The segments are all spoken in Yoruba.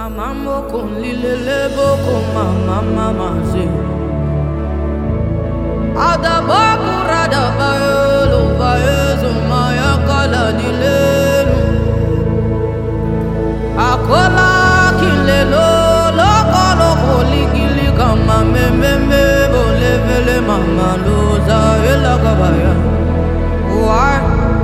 Mambo con lilele boko mama ze. Adaba kurada baelo baezo maya kala dilelu. Akola kilelo lokolo koligili kama mememe bolevele mama loza ela kabaya. Why?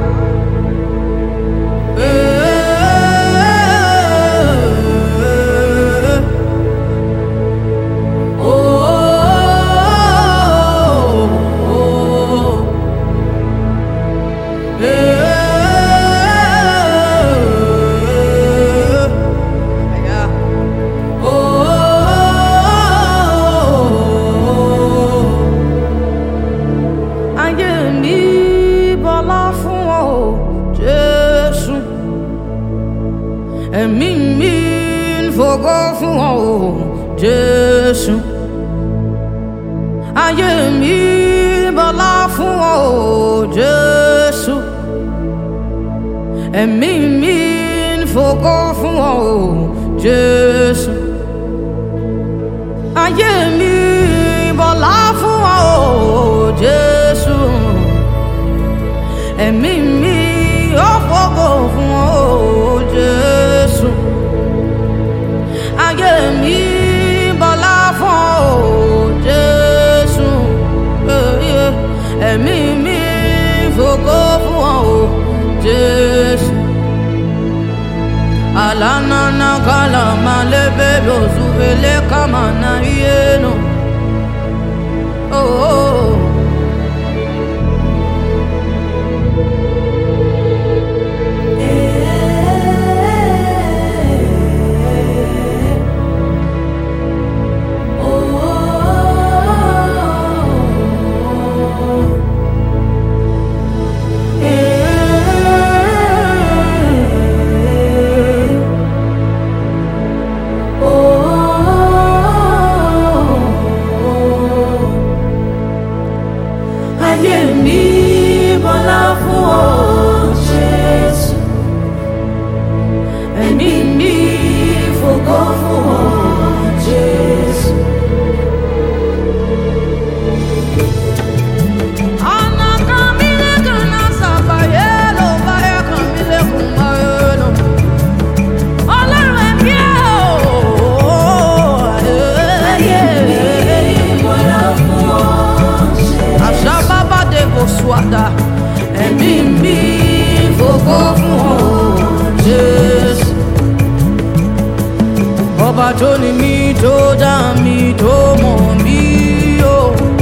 Jésù ayé mi bọ́lá fún ọ Jésù ẹ̀mí mi ń fògo fún ọ Jésù ayé mi bọ́lá fún ọ Jésù ẹ̀mí mi ó fògo fún ọ Jésù ayé mi bọ́lá fún ọ Jésù ẹ̀mí mi fògo fún ọ Jésù alanana kalama lebe lozuvele kama na yeno oh. Ẹ̀mí mi fògo fún ọ Jésù ọba tó ní mi tó dá mi tó mọ̀ mí o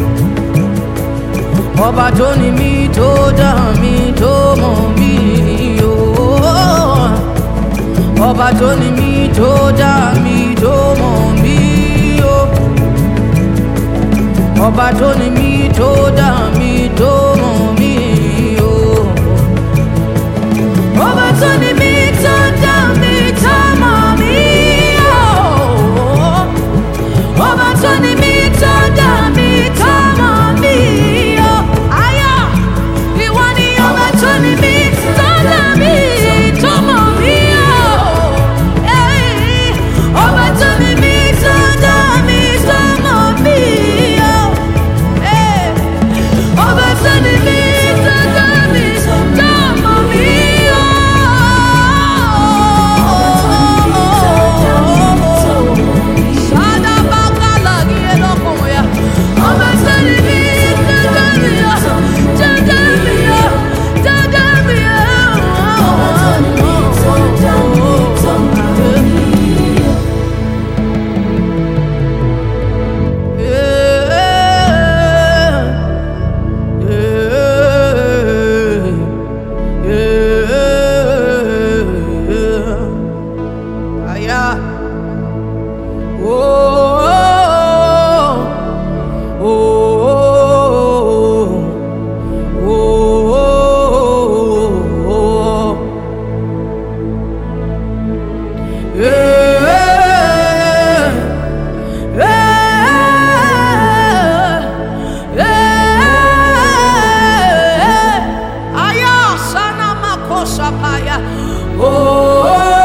ọba tó ní mi tó dá mi tó mọ̀ mí o ọba tó ní mi tó dá mi tó mọ̀ mí o ọba tó ní mi tó dá mi tó mọ̀ mí o ọba tó ní mi tó dá mi tó mọ̀ mí o ọba tó ní mi tó dá mi tó mọ̀ mí o ayọ̀ ìwọ ni ọba tó ní mi tó dá mi tó mọ̀ mí o ọba tó ní mi tó dá mi tó mọ̀ mí o ọba tó ní mi tó dá mi tó mọ̀ mí o. Ọba tó ní mi tó dá mi o, tó dá mi o, tó dá mi o. Ọba tó ní mi tó dá mi tó mọ̀ mí o. Aya sana makosa paya. Oh.